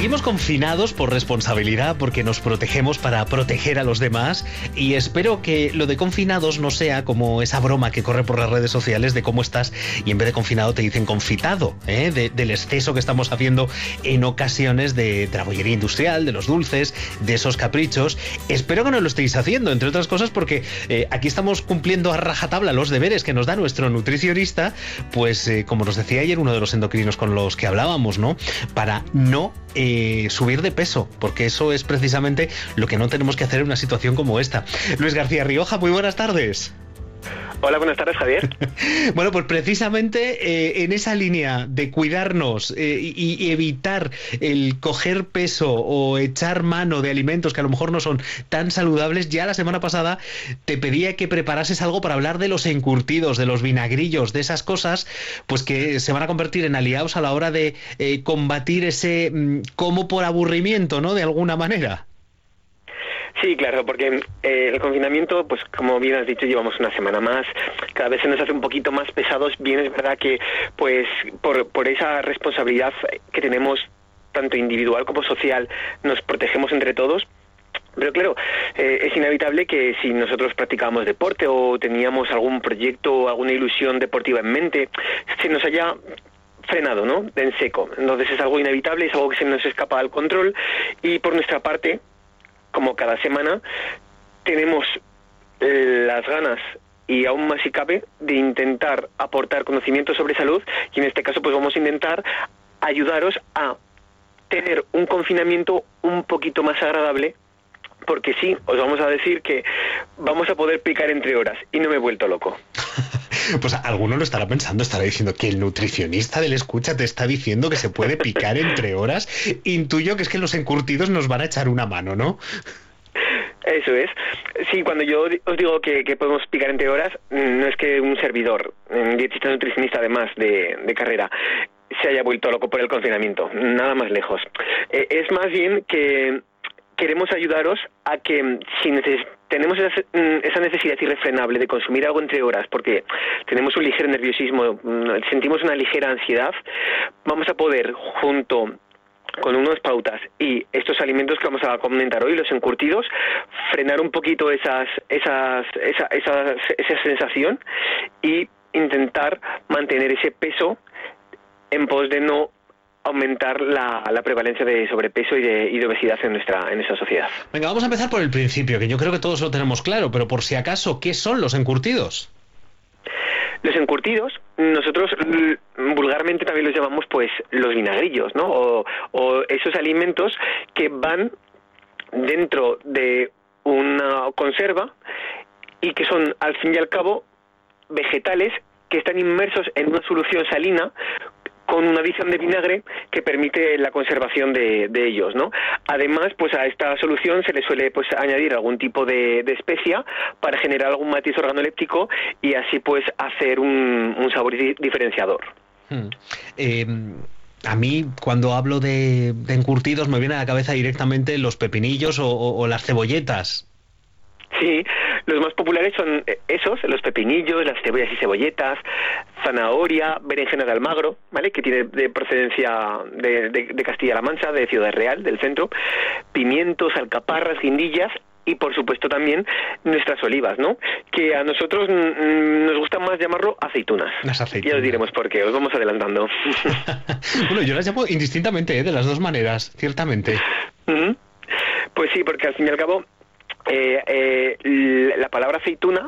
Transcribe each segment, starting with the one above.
Seguimos confinados por responsabilidad, porque nos protegemos para proteger a los demás, y espero que lo de confinados no sea como esa broma que corre por las redes sociales de cómo estás y en vez de confinado te dicen confitado, del exceso que estamos haciendo en ocasiones de la bollería industrial, de los dulces, de esos caprichos. Espero que no lo estéis haciendo, entre otras cosas porque aquí estamos cumpliendo a rajatabla los deberes que nos da nuestro nutricionista, pues como nos decía ayer uno de los endocrinos con los que hablábamos, ¿no? Para no subir de peso, porque eso es precisamente lo que no tenemos que hacer en una situación como esta. Luis García Rioja, muy buenas tardes. Hola, buenas tardes, Javier. Bueno, pues precisamente en esa línea de cuidarnos y evitar el coger peso o echar mano de alimentos que a lo mejor no son tan saludables, ya la semana pasada te pedía que preparases algo para hablar de los encurtidos, de los vinagrillos, de esas cosas pues que se van a convertir en aliados a la hora de combatir ese como por aburrimiento, ¿no? De alguna manera. Sí, claro, porque el confinamiento, pues como bien has dicho, llevamos una semana más, cada vez se nos hace un poquito más pesados. Bien, es verdad que pues por esa responsabilidad que tenemos, tanto individual como social, nos protegemos entre todos. Pero claro, es inevitable que si nosotros practicábamos deporte o teníamos algún proyecto o alguna ilusión deportiva en mente, se nos haya frenado, ¿no? En seco. Entonces es algo inevitable, es algo que se nos escapa al control, y por nuestra parte, como cada semana, tenemos las ganas, y aún más si cabe, de intentar aportar conocimiento sobre salud, y en este caso pues vamos a intentar ayudaros a tener un confinamiento un poquito más agradable, porque sí, os vamos a decir que vamos a poder picar entre horas, y no me he vuelto loco. Pues alguno lo estará pensando, estará diciendo que el nutricionista del escucha te está diciendo que se puede picar entre horas. Intuyo que es que los encurtidos nos van a echar una mano, ¿no? Eso es. Sí, cuando yo os digo que podemos picar entre horas, no es que un servidor, dietista nutricionista además de carrera, se haya vuelto loco por el confinamiento, nada más lejos. Es más bien que queremos ayudaros a que si tenemos esa necesidad irrefrenable de consumir algo entre horas porque tenemos un ligero nerviosismo, sentimos una ligera ansiedad, vamos a poder, junto con unas pautas y estos alimentos que vamos a comentar hoy, los encurtidos, frenar un poquito esa sensación y intentar mantener ese peso en pos de no aumentar la prevalencia de sobrepeso y de obesidad en nuestra sociedad. Venga, vamos a empezar por el principio, que yo creo que todos lo tenemos claro, pero por si acaso, ¿qué son los encurtidos? Los encurtidos, nosotros vulgarmente también los llamamos pues los vinagrillos, ¿no? O esos alimentos que van dentro de una conserva y que son, al fin y al cabo, vegetales que están inmersos en una solución salina con una adición de vinagre que permite la conservación de ellos, ¿no? Además, pues a esta solución se le suele pues añadir algún tipo de especia para generar algún matiz organoléptico y así pues hacer un sabor diferenciador. A mí, cuando hablo de encurtidos, me viene a la cabeza directamente los pepinillos o las cebolletas. Sí, los más populares son esos, los pepinillos, las cebollas y cebolletas, zanahoria, berenjena de Almagro, ¿vale?, que tiene de procedencia de Castilla-La Mancha, de Ciudad Real, del centro, pimientos, alcaparras, guindillas y por supuesto también nuestras olivas, ¿no?, que a nosotros nos gusta más llamarlo aceitunas. Las aceitunas. Ya os diremos por qué, os vamos adelantando. Bueno, yo las llamo indistintamente, de las dos maneras, ciertamente. Pues sí, porque al fin y al cabo la palabra aceituna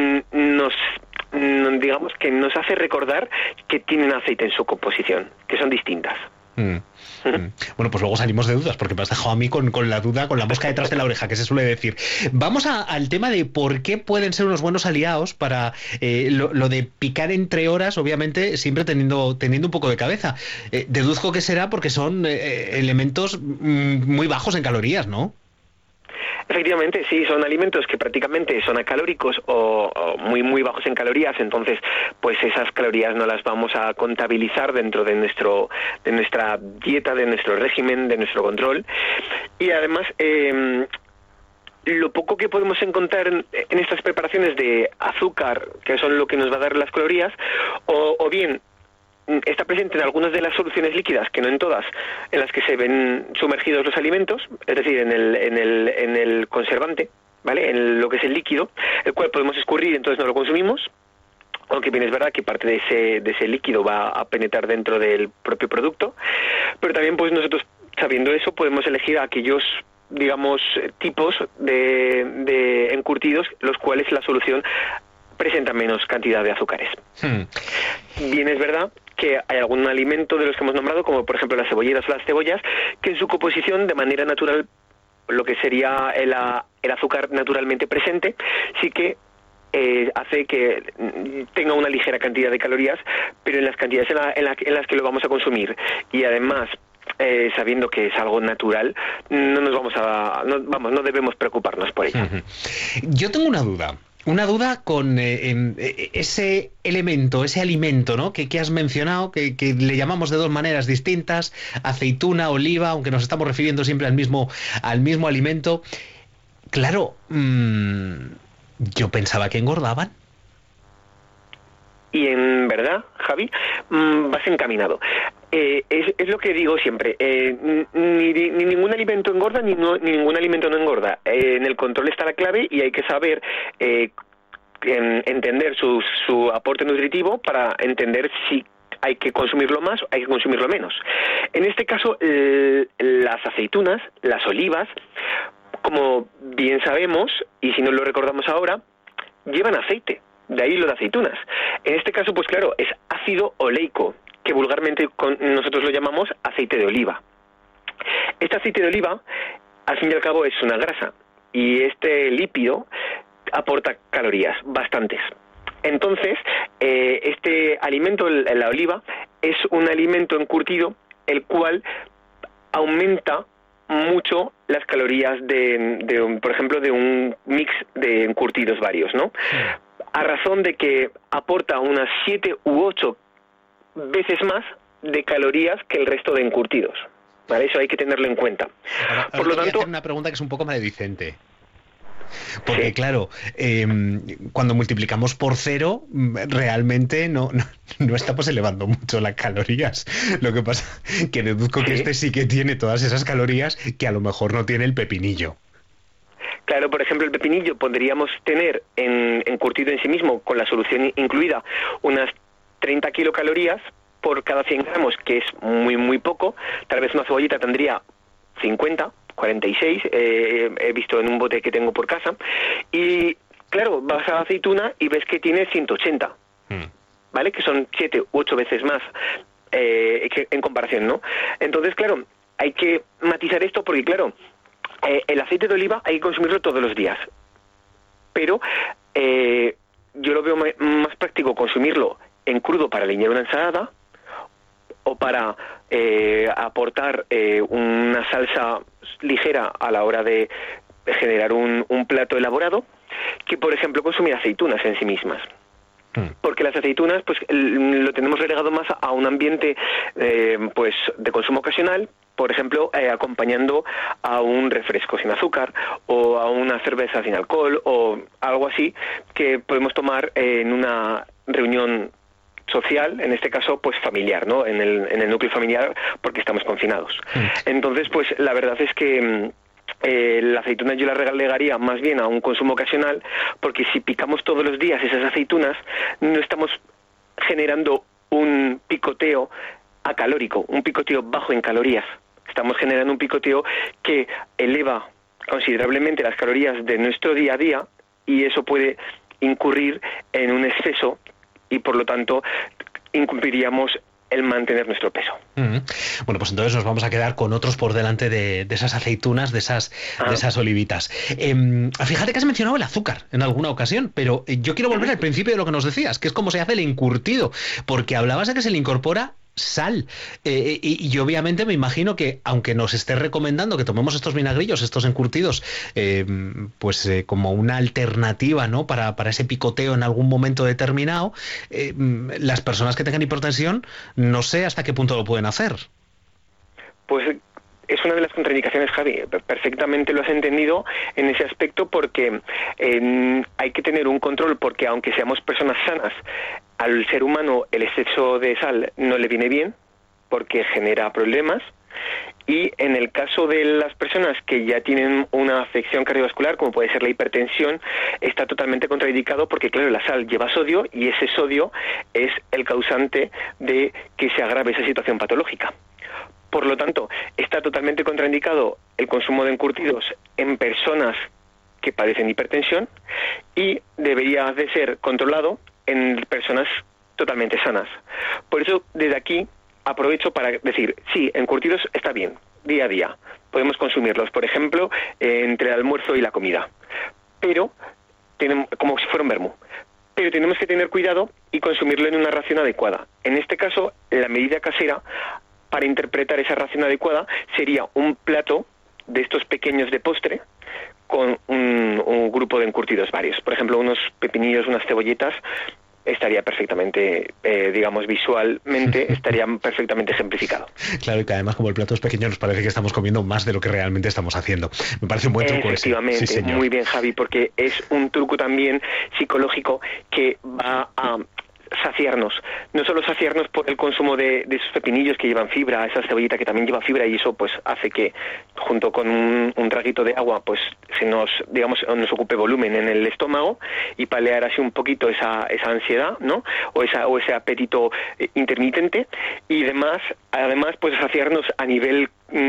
digamos que nos hace recordar que tienen aceite en su composición, que son distintas. Bueno, pues luego salimos de dudas, porque me has dejado a mí con la duda, con la mosca detrás de la oreja, que se suele decir. Vamos al tema de por qué pueden ser unos buenos aliados para lo de picar entre horas, obviamente siempre teniendo un poco de cabeza. Deduzco que será porque son elementos muy bajos en calorías, ¿no? Efectivamente, sí, son alimentos que prácticamente son acalóricos o muy muy bajos en calorías, entonces pues esas calorías no las vamos a contabilizar dentro de nuestra dieta, de nuestro régimen, de nuestro control. Y además lo poco que podemos encontrar en estas preparaciones de azúcar, que son lo que nos va a dar las calorías, o bien está presente en algunas de las soluciones líquidas, que no en todas, en las que se ven sumergidos los alimentos, es decir, en el conservante, ¿vale? En lo que es el líquido, el cual podemos escurrir, entonces no lo consumimos. Aunque bien es verdad que parte de ese líquido va a penetrar dentro del propio producto, pero también pues nosotros, sabiendo eso, podemos elegir aquellos, digamos, tipos de encurtidos, los cuales la solución presenta menos cantidad de azúcares. Bien es verdad que hay algún alimento de los que hemos nombrado, como por ejemplo las cebolletas o las cebollas, que en su composición de manera natural, lo que sería el azúcar naturalmente presente, sí que hace que tenga una ligera cantidad de calorías, pero en las cantidades en las que lo vamos a consumir, y además sabiendo que es algo natural, no debemos preocuparnos por ello. Yo tengo una duda con ese elemento, ese alimento, ¿no? que has mencionado, que le llamamos de dos maneras distintas, aceituna, oliva, aunque nos estamos refiriendo siempre al mismo alimento. Claro, yo pensaba que engordaban. Y en verdad, Javi, vas encaminado. Es lo que digo siempre, ni ningún alimento engorda, ni ningún alimento no engorda. En el control está la clave, y hay que saber entender su aporte nutritivo para entender si hay que consumirlo más o hay que consumirlo menos. En este caso, las aceitunas, las olivas, como bien sabemos, y si no lo recordamos ahora, llevan aceite, de ahí lo de aceitunas. En este caso, pues claro, es ácido oleico, que vulgarmente nosotros lo llamamos aceite de oliva. Este aceite de oliva, al fin y al cabo, es una grasa, y este lípido aporta calorías, bastantes. Entonces, este alimento, la oliva, es un alimento encurtido, el cual aumenta mucho las calorías por ejemplo, de un mix de encurtidos varios, ¿no? Sí. A razón de que aporta unas 7 u 8 veces más de calorías que el resto de encurtidos, ¿vale? Eso hay que tenerlo en cuenta. Ahora, por lo tanto, voy a hacer una pregunta que es un poco maledicente. Porque sí, claro, cuando multiplicamos por 0, realmente no estamos elevando mucho las calorías. Lo que pasa que deduzco que este sí que tiene todas esas calorías que a lo mejor no tiene el pepinillo. Claro, por ejemplo, el pepinillo podríamos tener encurtido en sí mismo, con la solución incluida, unas 30 kilocalorías por cada 100 gramos, que es muy, muy poco. Tal vez una cebollita tendría 50, 46, he visto en un bote que tengo por casa, y claro, vas a la aceituna y ves que tiene 180, ¿vale? Que son 7 u 8 veces más que en comparación, ¿no? Entonces, claro, hay que matizar esto porque, claro, el aceite de oliva hay que consumirlo todos los días, pero yo lo veo más práctico consumirlo en crudo para aliñar una ensalada, o para aportar una salsa ligera a la hora de generar un plato elaborado, que por ejemplo consumir aceitunas en sí mismas. Porque las aceitunas pues lo tenemos relegado más a un ambiente pues de consumo ocasional, por ejemplo acompañando a un refresco sin azúcar o a una cerveza sin alcohol o algo así que podemos tomar en una reunión social, en este caso pues familiar, ¿no? En el núcleo familiar, porque estamos confinados. Entonces pues la verdad es que la aceituna yo la relegaría más bien a un consumo ocasional, porque si picamos todos los días esas aceitunas no estamos generando un picoteo acalórico, un picoteo bajo en calorías. Estamos generando un picoteo que eleva considerablemente las calorías de nuestro día a día, y eso puede incurrir en un exceso y por lo tanto incumpliríamos el mantener nuestro peso. Bueno, pues entonces nos vamos a quedar con otros por delante de esas aceitunas, de esas olivitas. Fíjate que has mencionado el azúcar en alguna ocasión, pero yo quiero volver al principio de lo que nos decías, que es cómo se hace el encurtido, porque hablabas de que se le incorpora sal, y obviamente me imagino que aunque nos estés recomendando que tomemos estos vinagrillos, estos encurtidos, como una alternativa, ¿no? para ese picoteo en algún momento determinado, las personas que tengan hipertensión no sé hasta qué punto lo pueden hacer. Pues es una de las contraindicaciones, Javi. Perfectamente lo has entendido en ese aspecto, porque hay que tener un control, porque aunque seamos personas sanas, al ser humano el exceso de sal no le viene bien porque genera problemas. Y en el caso de las personas que ya tienen una afección cardiovascular, como puede ser la hipertensión, está totalmente contraindicado porque, claro, la sal lleva sodio y ese sodio es el causante de que se agrave esa situación patológica. Por lo tanto, está totalmente contraindicado el consumo de encurtidos en personas que padecen hipertensión y debería de ser controlado en personas totalmente sanas. Por eso, desde aquí, aprovecho para decir, sí, encurtidos está bien, día a día. Podemos consumirlos, por ejemplo, entre el almuerzo y la comida. Pero, como si fuera un vermú. Pero tenemos que tener cuidado y consumirlo en una ración adecuada. En este caso, la medida casera para interpretar esa ración adecuada sería un plato de estos pequeños de postre con un grupo de encurtidos varios. Por ejemplo, unos pepinillos, unas cebolletas, estaría perfectamente, visualmente, estaría perfectamente ejemplificado. Claro, y que además como el plato es pequeño nos parece que estamos comiendo más de lo que realmente estamos haciendo. Me parece un buen truco ese. Efectivamente, sí, muy bien, Javi, porque es un truco también psicológico que va a saciarnos, no solo saciarnos por el consumo de esos pepinillos que llevan fibra, esa cebollita que también lleva fibra, y eso pues hace que junto con un traguito de agua pues nos ocupe volumen en el estómago y paliar así un poquito esa ansiedad, ¿no? O ese apetito intermitente, y además pues saciarnos a nivel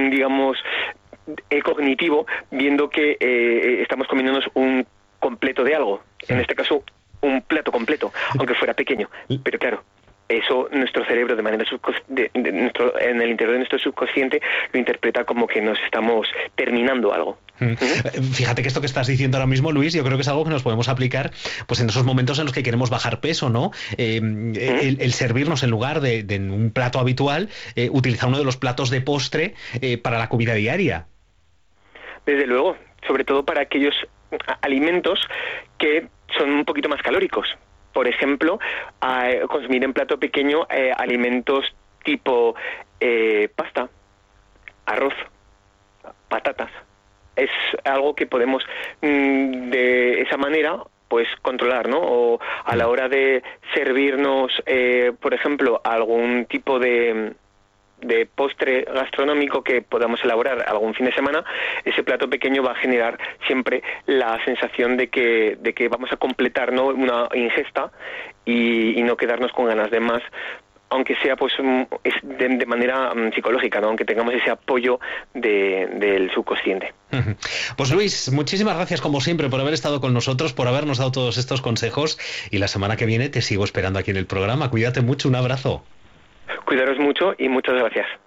cognitivo, viendo que estamos comiéndonos un completo de algo, en este caso un plato completo, aunque fuera pequeño. Pero claro, eso nuestro cerebro de manera en el interior de nuestro subconsciente lo interpreta como que nos estamos terminando algo. Fíjate que esto que estás diciendo ahora mismo, Luis, yo creo que es algo que nos podemos aplicar pues en esos momentos en los que queremos bajar peso, ¿no? El servirnos en lugar de un plato habitual, utilizar uno de los platos de postre para la comida diaria. Desde luego, sobre todo para aquellos alimentos que son un poquito más calóricos. Por ejemplo, consumir en plato pequeño alimentos tipo pasta, arroz, patatas. Es algo que podemos de esa manera pues controlar, ¿no? O a la hora de servirnos, por ejemplo, algún tipo de postre gastronómico que podamos elaborar algún fin de semana, ese plato pequeño va a generar siempre la sensación de que vamos a completar, ¿no?, una ingesta y no quedarnos con ganas de más, aunque sea pues de manera psicológica, ¿no?, aunque tengamos ese apoyo del subconsciente. Pues Luis, muchísimas gracias como siempre por haber estado con nosotros, por habernos dado todos estos consejos, y la semana que viene te sigo esperando aquí en el programa. Cuídate mucho, un abrazo. Cuidaros mucho y muchas gracias.